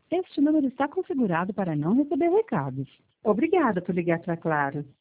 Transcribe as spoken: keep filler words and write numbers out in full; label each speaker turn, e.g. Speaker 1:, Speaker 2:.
Speaker 1: Este número está configurado para não receber recados.
Speaker 2: Obrigada por ligar para Claro.